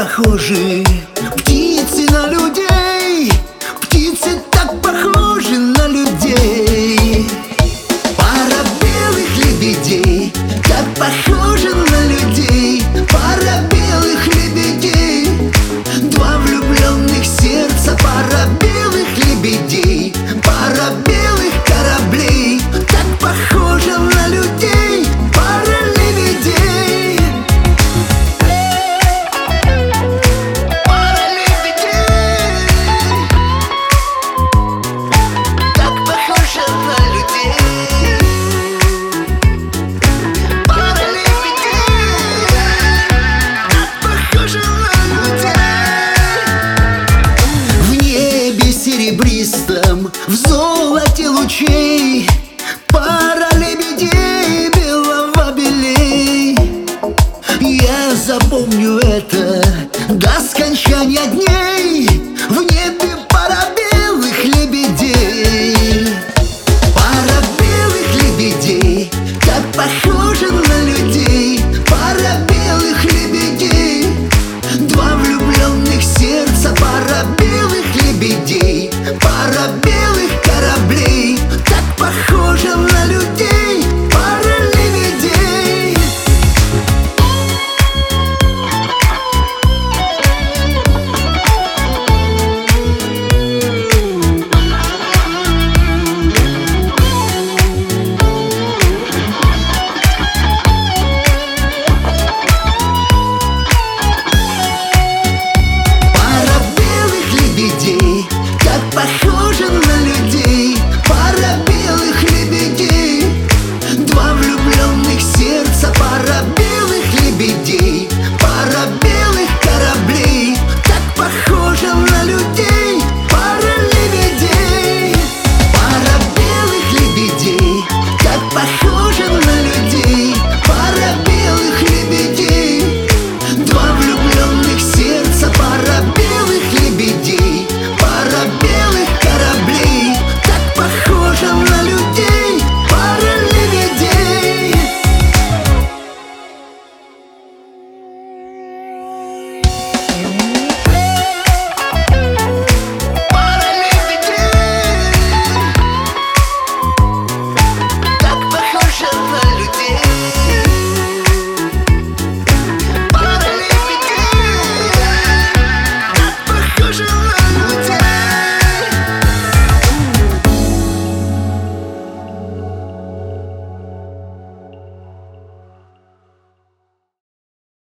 похожи птицы на людей, птицы так похожи на людей. Пара белых лебедей так похожи на людей, пара белых лебедей, два влюбленных сердца, пара белых лебедей, пара белых кораблей, так похожа на людей, пара лебедей. Пара лебедей, так похожа на людей, пара лебедей, так похожа на людей. В небе серебристом, в золоте лучей, пара лебедей белого белей. Я запомню это до скончания дней. В небе пара белых лебедей, пара белых лебедей, так похожа